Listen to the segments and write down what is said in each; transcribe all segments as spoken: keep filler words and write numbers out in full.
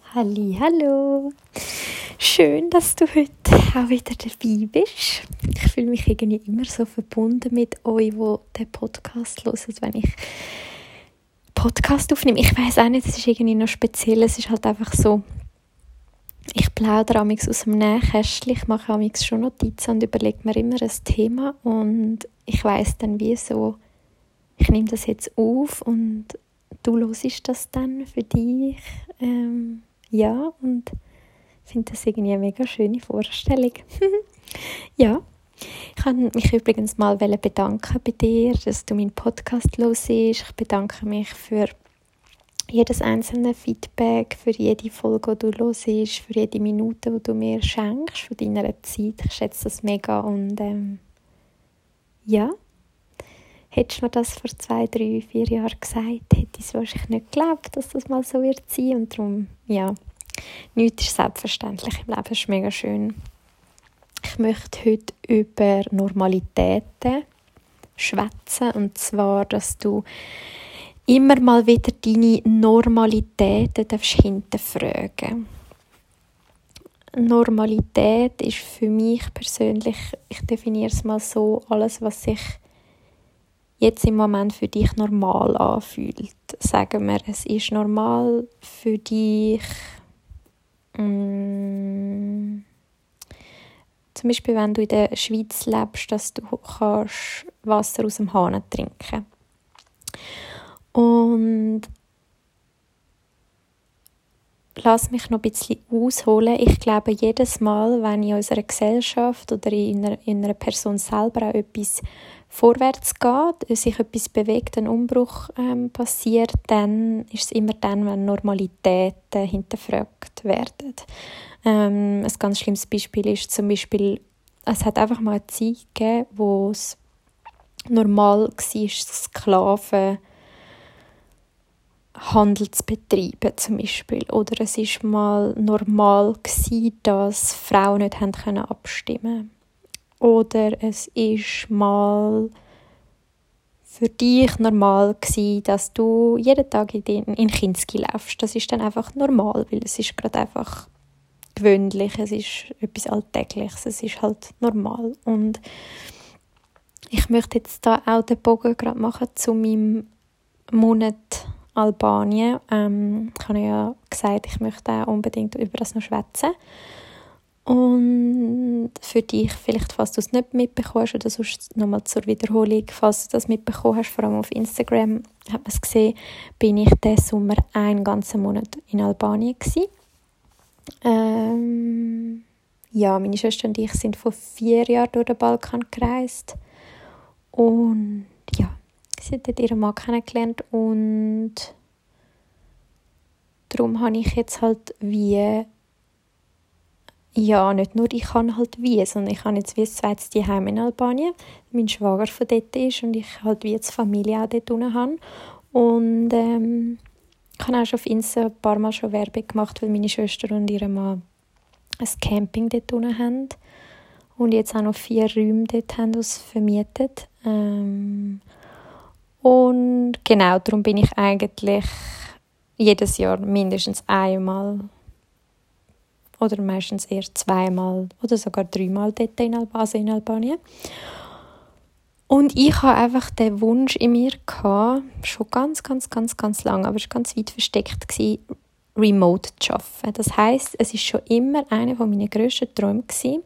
Halli, hallo. Schön, dass du heute auch wieder dabei bist. Ich fühle mich irgendwie immer so verbunden mit euch, die den Podcast hören, wenn ich Podcast aufnehme. Ich weiss auch nicht, es ist irgendwie noch speziell. Es ist halt einfach so, ich plaudere amigs aus dem Nähkästchen, ich mache amigs schon Notizen und überlege mir immer ein Thema und ich weiss dann wie so, ich nehme das jetzt auf und du hörst das dann für dich. Ähm, ja, und ich finde das irgendwie eine mega schöne Vorstellung. Ja, ich wollte mich übrigens mal bedanken bei dir, dass du meinen Podcast hörst. Ich bedanke mich für jedes einzelne Feedback, für jede Folge, die du hörst, für jede Minute, die du mir schenkst, von deiner Zeit. Ich schätze das mega und ähm, ja, hättest du mir das vor zwei, drei, vier Jahren gesagt, hätte ich es wahrscheinlich nicht geglaubt, dass das mal so wird sein. Und darum, ja, nichts ist selbstverständlich im Leben, ist mega schön. Ich möchte heute über Normalitäten schwätzen, und zwar, dass du immer mal wieder deine Normalitäten hinterfragen darfst. Normalität ist für mich persönlich, ich definiere es mal so, alles, was sich jetzt im Moment für dich normal anfühlt. Sagen wir, es ist normal für dich, mm, zum Beispiel, wenn du in der Schweiz lebst, dass du kannst Wasser aus dem Hahn trinken. Und lass mich noch ein bisschen ausholen. Ich glaube, jedes Mal, wenn in unserer Gesellschaft oder in einer, in einer Person selber auch etwas vorwärts geht, sich etwas bewegt, ein Umbruch ähm, passiert, dann ist es immer dann, wenn Normalitäten hinterfragt werden. Ähm, ein ganz schlimmes Beispiel ist zum Beispiel, es hat einfach mal eine Zeit gegeben, wo es normal war, Sklaven Handel zu betreiben, zum Beispiel. Oder es war mal normal gewesen, dass Frauen nicht haben können abstimmen. Oder es war mal für dich normal gewesen, dass du jeden Tag in, den, in Kinski läufst. Das ist dann einfach normal, weil es ist gerade einfach gewöhnlich, es ist etwas Alltägliches, es ist halt normal. Und ich möchte jetzt da auch den Bogen gerade machen zu meinem Monat Albanien. Ähm, ich habe ja gesagt, ich möchte auch unbedingt über das noch schwätzen. Und für dich, vielleicht, falls du es nicht mitbekommst, oder sonst nochmal zur Wiederholung, falls du das mitbekommen hast, vor allem auf Instagram, hat man es gesehen, bin ich diesen Sommer einen ganzen Monat in Albanien gewesen. Ähm, ja, meine Schwester und ich sind vor vier Jahren durch den Balkan gereist. Und ja, sie hat dort ihren Mann kennengelernt und darum habe ich jetzt halt wie, ja, nicht nur ich habe halt wie, sondern ich habe jetzt wie ein zweites Zuhause in Albanien, mein Schwager von dort ist und ich halt wie jetzt Familie auch dort unten habe. Und ähm, ich habe auch schon auf Insta ein paar Mal schon Werbung gemacht, weil meine Schwester und ihr Mann ein Camping dort unten haben und jetzt auch noch vier Räume dort haben, das vermietet. Ähm, und genau, darum bin ich eigentlich jedes Jahr mindestens einmal oder meistens eher zweimal oder sogar dreimal dort in, Alb- also in Albanien. Und ich hatte einfach den Wunsch in mir gehabt, schon ganz, ganz, ganz, ganz lange, aber es war ganz weit versteckt gewesen, remote zu arbeiten. Das heisst, es war schon immer einer meiner grössten Träume gewesen,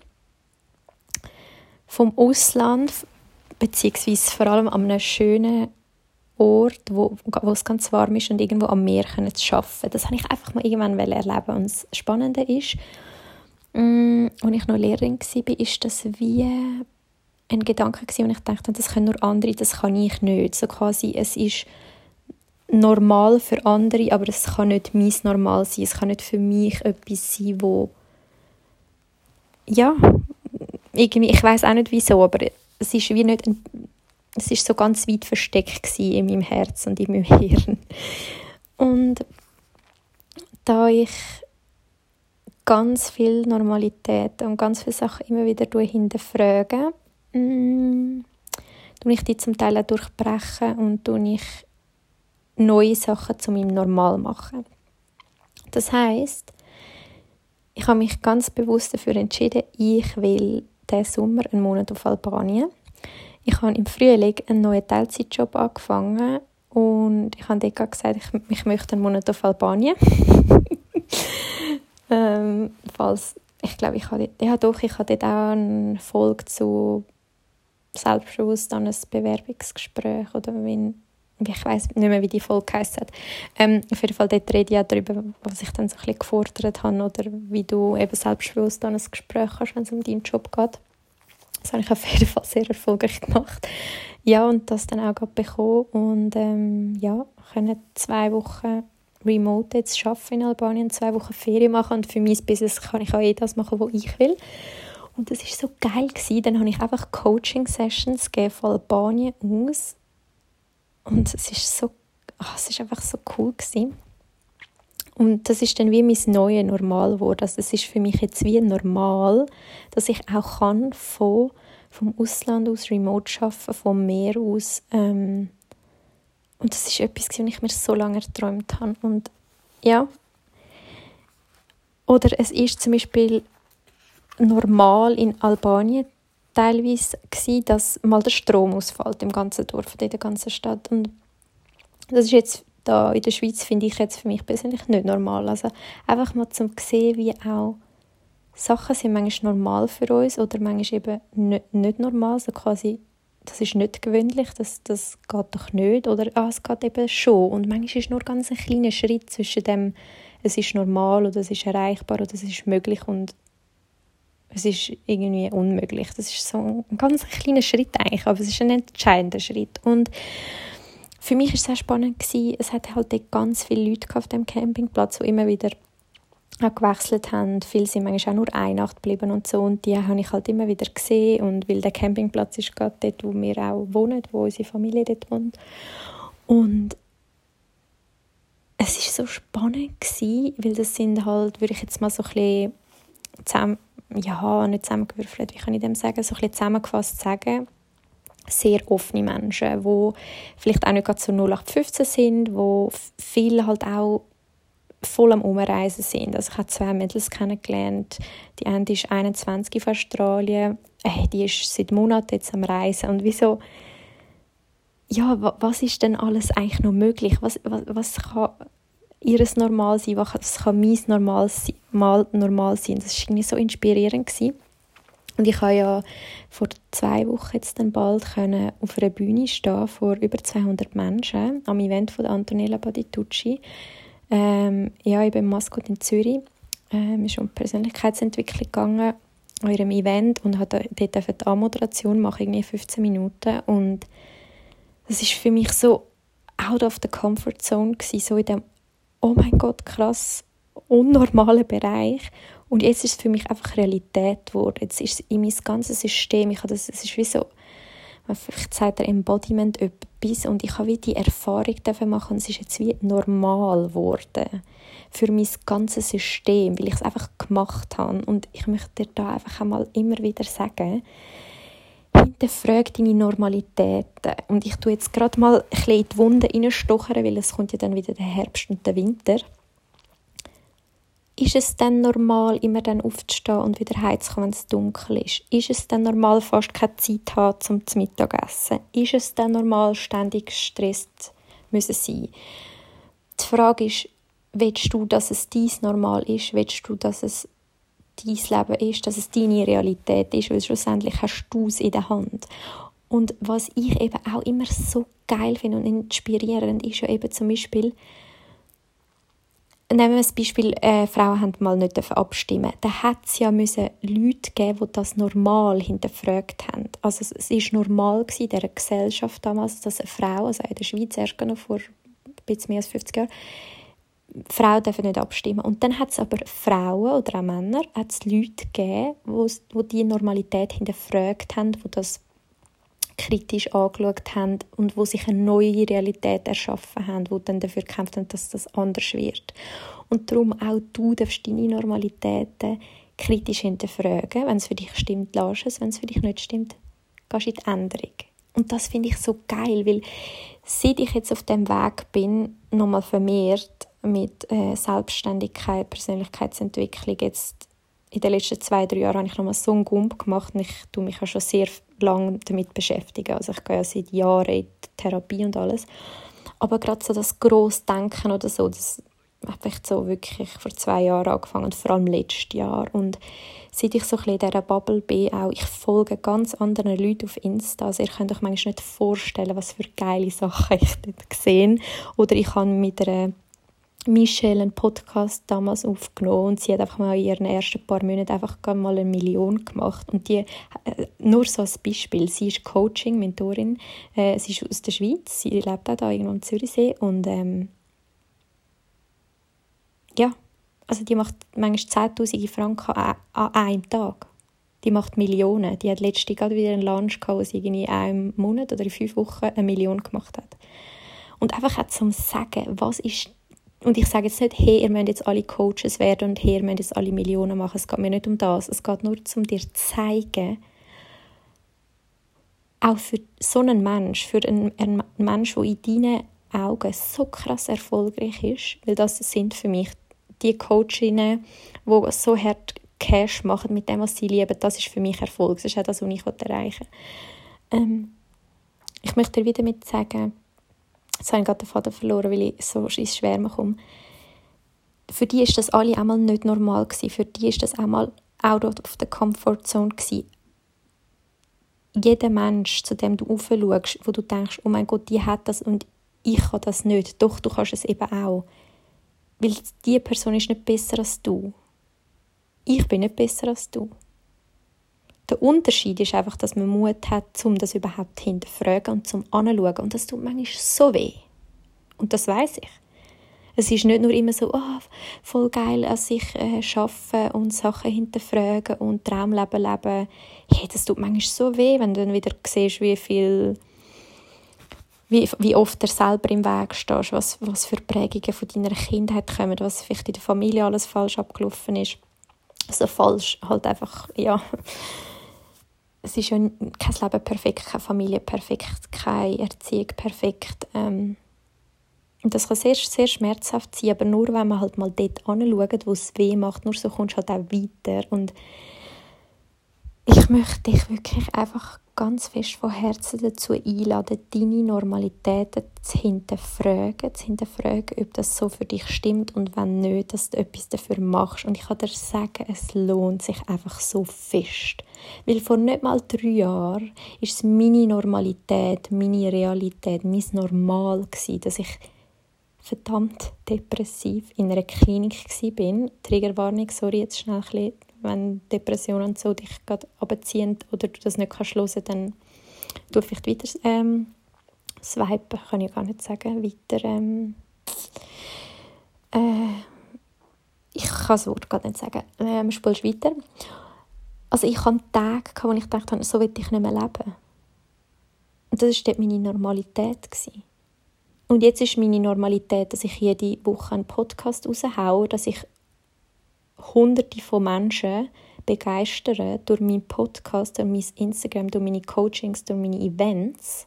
vom Ausland, beziehungsweise vor allem an einem schönen Ort, wo, wo es ganz warm ist und irgendwo am Meer können zu arbeiten. Das wollte ich einfach mal irgendwann erleben. Und das Spannende ist, mh, als ich noch Lehrerin war, ist das wie ein Gedanke gewesen, und ich dachte, das können nur andere, das kann ich nicht. So quasi, es ist normal für andere, aber es kann nicht mein Normal sein. Es kann nicht für mich etwas sein, wo ja, irgendwie, ich weiss auch nicht wieso, aber es ist wie nicht ein, es ist so ganz weit versteckt gewesen in meinem Herz und in meinem Hirn. Und da ich ganz viel Normalität und ganz viele Sachen immer wieder hinterfrage, mm, tue ich die zum Teil auch durchbrechen und tue ich neue Sachen zu meinem Normal machen. Das heisst, ich habe mich ganz bewusst dafür entschieden, ich will diesen Sommer einen Monat auf Albanien. Ich habe im Frühling einen neuen Teilzeitjob angefangen und ich habe dort gesagt, ich, ich möchte einen Monat auf Albanien. ähm, falls, ich glaube, ich habe, ja doch, ich habe dort auch eine Folge zu selbstbewusst an ein Bewerbungsgespräch oder wie, ich weiss nicht mehr, wie die Folge geheissen hat. Ähm, auf jeden Fall dort rede ich auch darüber, was ich dann so ein bisschen gefordert habe oder wie du eben selbstbewusst an ein Gespräch hast, wenn es um deinen Job geht. Das habe ich auf jeden Fall sehr erfolgreich gemacht. Ja, und das dann auch gerade bekommen und ähm, ja, können zwei Wochen remote jetzt arbeiten in Albanien, zwei Wochen Ferien machen und für mein Business kann ich auch eh das machen, was ich will. Und das war so geil gewesen. Dann habe ich einfach Coaching-Sessions von Albanien aus. Und es ist so, ach, es ist einfach so cool gewesen. Und das ist dann wie mein neues Normal geworden. Also es ist für mich jetzt wie normal, dass ich auch kann von, vom Ausland aus remote arbeiten, vom Meer aus. Ähm, und das ist etwas, was ich mir so lange erträumt habe. Und ja. Oder es ist zum Beispiel normal in Albanien teilweise gewesen, dass mal der Strom ausfällt im ganzen Dorf, in der ganzen Stadt. Und das ist jetzt da in der Schweiz, finde ich jetzt für mich persönlich nicht normal. Also einfach mal zum sehen, wie auch Sachen sind manchmal normal für uns oder manchmal eben nicht, nicht normal. Also quasi, das ist nicht gewöhnlich, das, das geht doch nicht. Oder ah, es geht eben schon. Und manchmal ist nur ganz ein kleiner Schritt zwischen dem, es ist normal oder es ist erreichbar oder es ist möglich und es ist irgendwie unmöglich. Das ist so ein ganz kleiner Schritt eigentlich, aber es ist ein entscheidender Schritt. Und für mich war es sehr spannend gewesen. Es hatte halt dort ganz viele Leute auf dem Campingplatz, die immer wieder auch gewechselt haben. Viele sind manchmal auch nur eine Nacht geblieben und so. Und die habe ich halt immer wieder gesehen. Und weil der Campingplatz ist gerade dort, wo wir auch wohnen, wo unsere Familie dort wohnt. Und es war so spannend gewesen, weil das sind halt, würde ich jetzt mal so ein bisschen zusammen, ja, nicht zusammengewürfelt, wie kann ich dem sagen, so ein bisschen zusammengefasst sagen, sehr offene Menschen, die vielleicht auch nicht gerade so null acht fünfzehn sind, die viele halt auch voll am Umreisen sind. Also ich habe zwei Mädels kennengelernt, die eine ist einundzwanzig auf Australien, äh, die ist seit Monaten jetzt am Reisen und wieso, ja, was ist denn alles eigentlich noch möglich? Was, was, was kann ihres Normal sein, was kann mein Normal sein, mal normal sein. Das war irgendwie so inspirierend gewesen. Und ich habe ja vor zwei Wochen jetzt dann bald können auf einer Bühne stehen vor über zweihundert Menschen am Event von Antonella Baditucci. Ähm, ja, ich bin im Maskott in Zürich. Ähm, ist um Persönlichkeitsentwicklung gegangen an ihrem Event und habe dort die Anmoderation machen, irgendwie fünfzehn Minuten. Und das ist für mich so out of the comfort zone gewesen, so in dem oh mein Gott, krass, unnormalen Bereich. Und jetzt ist es für mich einfach Realität geworden. Jetzt ist es in mein ganzes System, ich habe das, es ist wie so, vielleicht sagt der Embodiment etwas und ich habe wie die Erfahrung machen und es ist jetzt wie normal geworden für mein ganzes System, weil ich es einfach gemacht habe. Und ich möchte dir da einfach einmal immer wieder sagen, hinterfrage deine Normalitäten. Und ich tue jetzt gerade mal ein bisschen in die Wunde reinstochern, weil es kommt ja dann wieder der Herbst und der Winter. Ist es dann normal, immer dann aufzustehen und wieder heimzukommen, wenn es dunkel ist? Ist es dann normal, fast keine Zeit zu haben, um zu Mittagessen? Ist es dann normal, ständig gestresst müssen sein? Die Frage ist, willst du, dass es dein Normal ist? Willst du, dass es dein Leben ist, dass es deine Realität ist, weil schlussendlich hast du es in der Hand. Und was ich eben auch immer so geil finde und inspirierend ist ja eben zum Beispiel, nehmen wir das Beispiel, äh, Frauen haben mal nicht abstimmen. Da hat es ja müssen Leute geben, die das normal hinterfragt haben. Also es war normal gewesen in dieser Gesellschaft damals, dass eine Frau, also in der Schweiz erst noch vor ein bisschen mehr als fünfzig Jahren, Frauen dürfen nicht abstimmen. Und dann hat es aber Frauen oder auch Männer, hat es Leute gegeben, die die Normalität hinterfragt haben, die das kritisch angeschaut haben und die sich eine neue Realität erschaffen haben, die dann dafür gekämpft haben, dass das anders wird. Und darum auch du darfst deine Normalitäten kritisch hinterfragen. Wenn es für dich stimmt, lass es. Wenn es für dich nicht stimmt, gehst du in die Änderung. Und das finde ich so geil, weil seit ich jetzt auf dem Weg bin, nochmal vermehrt, mit äh, Selbstständigkeit, Persönlichkeitsentwicklung. Jetzt in den letzten zwei, drei Jahren habe ich nochmal so einen Gump gemacht und ich tue mich auch schon sehr lange damit beschäftigen. Also ich gehe ja seit Jahren in die Therapie und alles. Aber gerade so das grosse Denken oder so, das habe ich so wirklich vor zwei Jahren angefangen und vor allem letztes Jahr. Und seit ich so ein bisschen in dieser Bubble bin, auch, ich folge ganz anderen Leuten auf Insta. Also ihr könnt euch manchmal nicht vorstellen, was für geile Sachen ich dort sehe. Oder ich habe mit einer Michelle einen Podcast damals aufgenommen und sie hat einfach mal in ihren ersten paar Monaten einfach mal eine Million gemacht. Und die, äh, nur so als Beispiel, sie ist Coaching, Mentorin, äh, sie ist aus der Schweiz, sie lebt auch da irgendwo am Zürichsee und ähm, ja, also die macht manchmal zehntausend Franken an, an einem Tag. Die macht Millionen. Die hat letztens gerade wieder einen Lunch gehabt, wo sie in einem Monat oder in fünf Wochen eine Million gemacht hat. Und einfach auch zum Sagen, was ist. Und ich sage jetzt nicht, hey, ihr müsst jetzt alle Coaches werden und hey, ihr müsst jetzt alle Millionen machen. Es geht mir nicht um das. Es geht nur um dir zu zeigen, auch für so einen Mensch, für einen, einen Mensch, der in deinen Augen so krass erfolgreich ist, weil das sind für mich die Coachinnen, die so hart Cash machen mit dem, was sie lieben, das ist für mich Erfolg. Das ist auch das, was ich erreichen will. Ähm, ich möchte dir wieder mit sagen, jetzt habe ich gerade den Faden verloren, weil ich so ins Schwärmen komme. Für die ist das alle einmal nicht normal gewesen. Für die ist das einmal out of the comfort zone gewesen. Jeder Mensch, zu dem du aufschaust, wo du denkst, oh mein Gott, die hat das und ich kann das nicht. Doch, du kannst es eben auch. Weil diese Person ist nicht besser als du. Ich bin nicht besser als du. Der Unterschied ist einfach, dass man Mut hat, um das überhaupt zu hinterfragen und zum Anschauen. Und das tut manchmal so weh. Und das weiss ich. Es ist nicht nur immer so, oh, voll geil, an sich äh, arbeiten und Sachen hinterfragen und Traumleben leben. Hey, das tut manchmal so weh, wenn du dann wieder siehst, wie viel, wie, wie oft du selber im Weg stehst, was, was für Prägungen von deiner Kindheit kommen, was vielleicht in der Familie alles falsch abgelaufen ist. Also falsch, halt einfach, ja. Es ist ja kein Leben perfekt, keine Familie perfekt, keine Erziehung perfekt. Ähm, und das kann sehr, sehr schmerzhaft sein, aber nur wenn man halt mal dort anschaut, wo es weh macht, nur so kommst du halt auch weiter. Und ich möchte dich wirklich einfach ganz fest von Herzen dazu einladen, deine Normalitäten zu hinterfragen, zu hinterfragen, ob das so für dich stimmt und wenn nicht, dass du etwas dafür machst. Und ich kann dir sagen, es lohnt sich einfach so fest. Weil vor nicht mal drei Jahren war es meine Normalität, meine Realität, mein Normal gewesen, dass ich verdammt depressiv in einer Klinik war. Triggerwarnung, sorry, jetzt schnell ein bisschen. Wenn Depressionen und so dich gerade runterziehen oder du das nicht kannst hören, dann tu vielleicht weiter ähm, swipen, kann ich gar nicht sagen, weiter ähm, äh, ich kann das Wort gerade nicht sagen, ähm, spulst weiter. Also ich hatte Tage, wo ich dachte, so will ich nicht mehr leben. Und das war dort meine Normalität gewesen. Und jetzt ist meine Normalität, dass ich jede Woche einen Podcast raushaue, dass ich Hunderte von Menschen begeistern durch meinen Podcast, durch mein Instagram, durch meine Coachings, durch meine Events.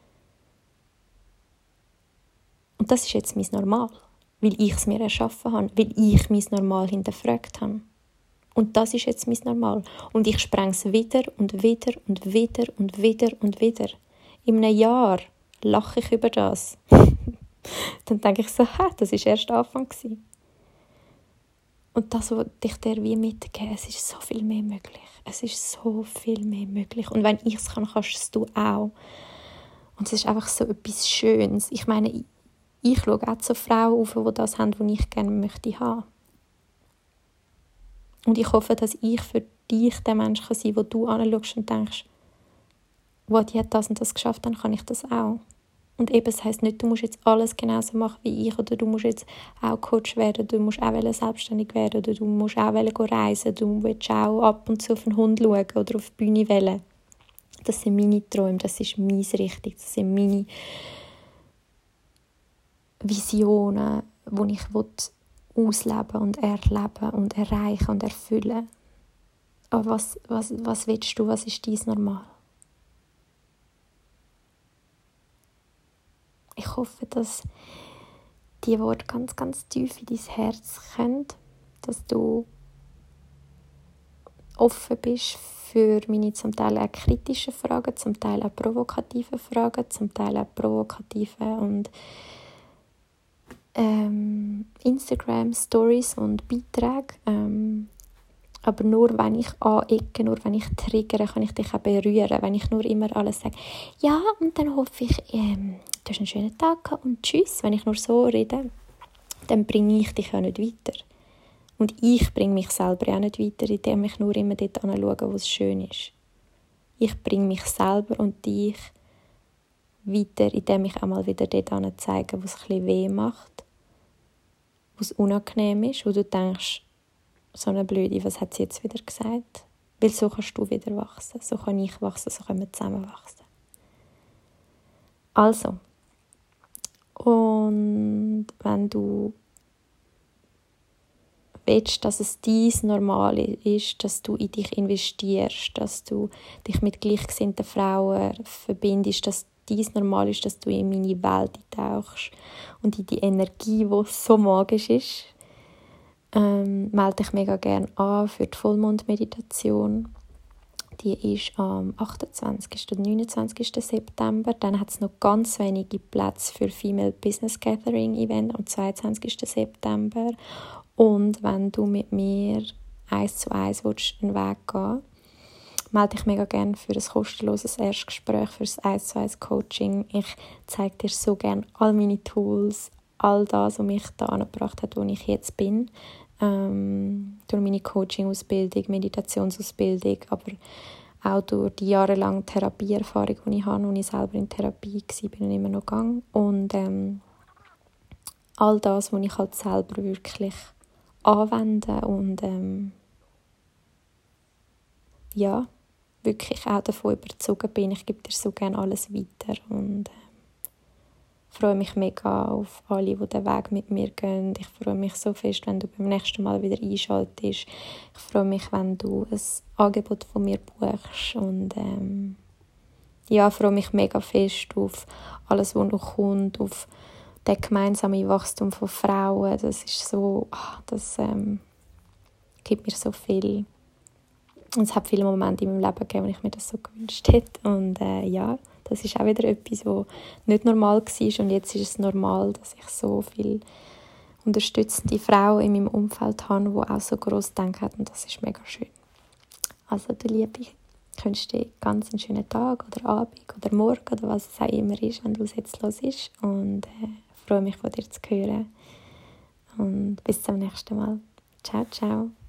Und das ist jetzt mein Normal, weil ich es mir erschaffen habe, weil ich mein Normal hinterfragt habe. Und das ist jetzt mein Normal. Und ich spreng es wieder und wieder und wieder und wieder und wieder. In einem Jahr lache ich über das. Dann denke ich so, ha, das war erst der Anfang gewesen. Und das, was ich dir wie mitgebe, es ist so viel mehr möglich. Es ist so viel mehr möglich. Und wenn ich es kann, kannst du es auch. Und es ist einfach so etwas Schönes. Ich meine, ich, ich schaue auch zu Frauen auf, die das haben, was ich gerne möchte haben. Und ich hoffe, dass ich für dich der Mensch kann sein kann, wo du anschaust und denkst, wow, die hat das und das geschafft, dann kann ich das auch. Und eben, das heisst nicht, du musst jetzt alles genauso machen wie ich oder du musst jetzt auch Coach werden, du musst auch selbstständig werden oder du musst auch reisen, du willst auch ab und zu auf einen Hund schauen oder auf die Bühne wählen. Das sind meine Träume, das ist meine Richtung, das sind meine Visionen, die ich ausleben und erleben und erreichen und erfüllen. Aber was, was, was willst du, was ist dein Normal? Ich hoffe, dass die Worte ganz, ganz tief in dein Herz kommen, dass du offen bist für meine zum Teil auch kritischen Fragen, zum Teil auch provokative Fragen, zum Teil auch provokative und ähm, Instagram-Stories und Beiträge. Ähm, aber nur wenn ich anecke, nur wenn ich triggere, kann ich dich auch berühren. Wenn ich nur immer alles sage, ja, und dann hoffe ich, ähm, du hast einen schönen Tag gehabt und tschüss. Wenn ich nur so rede, dann bringe ich dich auch nicht weiter. Und ich bringe mich selber auch nicht weiter, indem ich nur immer dort anschaue, wo es schön ist. Ich bringe mich selber und dich weiter, indem ich auch mal wieder dort zeige, wo es ein bisschen weh macht, wo es unangenehm ist, wo du denkst, so eine Blöde, was hat sie jetzt wieder gesagt? Weil so kannst du wieder wachsen, so kann ich wachsen, so können wir zusammen wachsen. Also, und wenn du willst, dass es dies Normal ist, dass du in dich investierst, dass du dich mit gleichgesinnten Frauen verbindest, dass dies Normal ist, dass du in meine Welt eintauchst und in die Energie, die so magisch ist, ähm, melde dich mega gerne an für die Vollmondmeditation. Die ist am achtundzwanzigsten und neunundzwanzigsten September. Dann hat es noch ganz wenige Plätze für Female Business Gathering Event am zweiundzwanzigsten September. Und wenn du mit mir eins zu eins willst, einen Weg gehen willst, melde dich mega gerne für ein kostenloses Erstgespräch, für ein eins zu eins Coaching. Ich zeige dir so gerne all meine Tools, all das, was mich da angebracht hat, wo ich jetzt bin. Ähm, durch meine Coaching-Ausbildung, Meditationsausbildung, aber auch durch die jahrelange Therapieerfahrung, die ich habe, als ich selber in Therapie war, bin ich immer noch gegangen. Und ähm, all das, was ich halt selber wirklich anwende und ähm, ja, wirklich auch davon überzeugt bin. Ich gebe dir so gerne alles weiter und ähm, freue mich mega auf alle, die den Weg mit mir gehen. Ich freue mich so fest, wenn du beim nächsten Mal wieder einschaltest. Ich freue mich, wenn du ein Angebot von mir buchst und ähm, ja, ich freue mich mega fest auf alles, was noch kommt, auf das gemeinsame Wachstum von Frauen. Das ist so, das ähm, gibt mir so viel. Und es hat viele Momente in meinem Leben gegeben, wo ich mir das so gewünscht hätte. Und äh, ja, das ist auch wieder etwas, was nicht normal war. Und jetzt ist es normal, dass ich so viele unterstützende Frauen in meinem Umfeld habe, die auch so gross denken. Und das ist mega schön. Also du Liebe, ich wünsche dir ganz einen schönen Tag oder Abend oder Morgen oder was es auch immer ist, wenn du es jetzt hörst. Und äh, freue mich, von dir zu hören. Und bis zum nächsten Mal. Ciao, ciao.